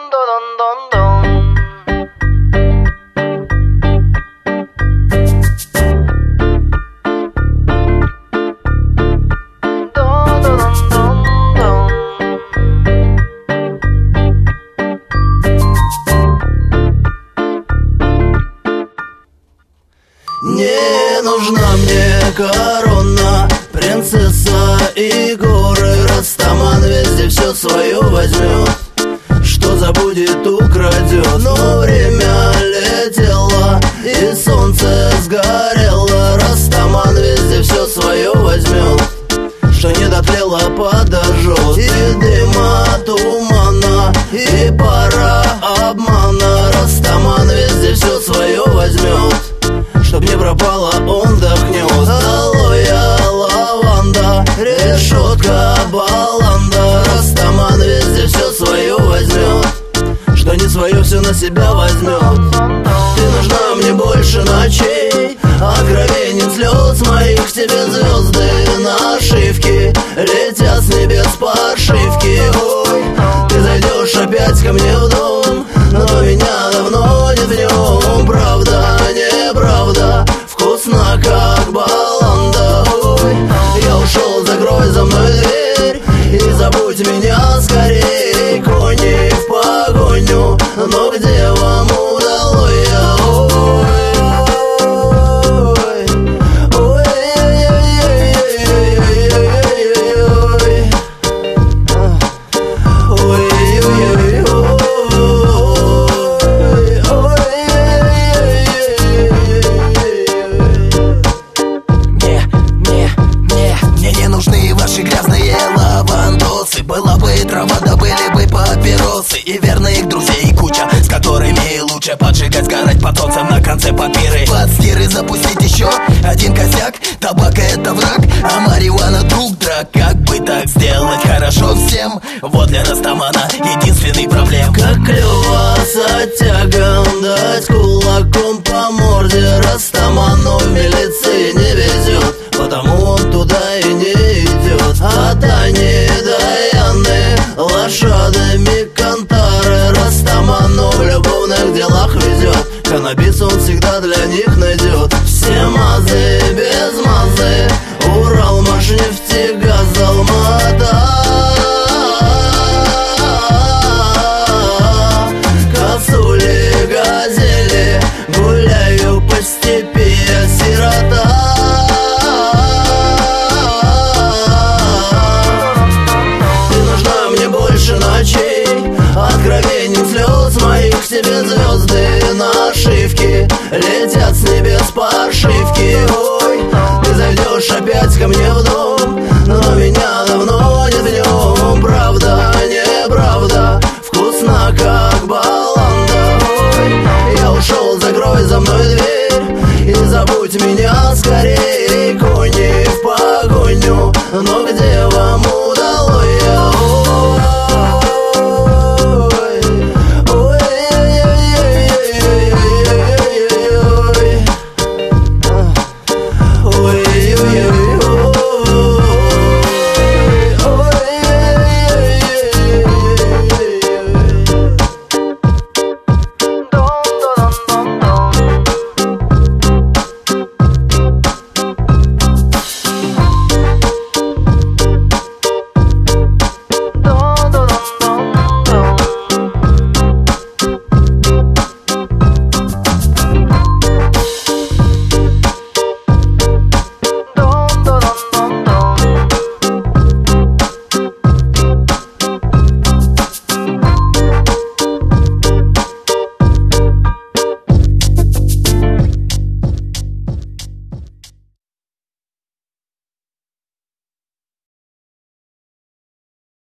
Не нужна мне корона, принцесса и горы. Растаман везде все свое возьмет, что забудет, украдет. Но время летело и солнце сгорело. Растаман везде все свое возьмет, что не дотлело, подожжет. И дыма, тумана, и пара обмана. Растаман везде все свое возьмет, чтоб не пропало, он вдохнет. Алоэ, лаванда, решетка, баланда. Растаман везде все свое возьмет, что не свое, все на себя возьмет. Ты нужна мне больше ночей, откровенен слез моих. К тебе звезды нашивки летят с небес подшивки. Ой, ты зайдешь опять ко мне в дом, но меня давно нет в нем. Правда, неправда, вкусно как баланда. Ой, я ушел, закрой за мной дверь и забудь меня скорей. Кони в погоню, но где вам удалось? Была бы и трава, да были бы папиросы, и верных друзей куча, с которыми лучше поджигать, сгорать под солнцем на конце папиры. Под стиры запустить еще один косяк. Табак это враг, а марихуана друг драк. Как бы так сделать хорошо всем? Вот для Растамана единственный проблем. Как клево с оттягом дать кулаком по морде. Растаману в милиции не везет, потому он туда и не идет. А Тани Даяны лошадами кантары. Растаману в любовных делах везет, каннабис он всегда для них найдет. Все мазы без мазы, Урал, Машнефть, газ, Алмата. Косули, газели, гуляю по степи, я сирота. Ночей, откровенен слез моих. К тебе звезды нашивки летят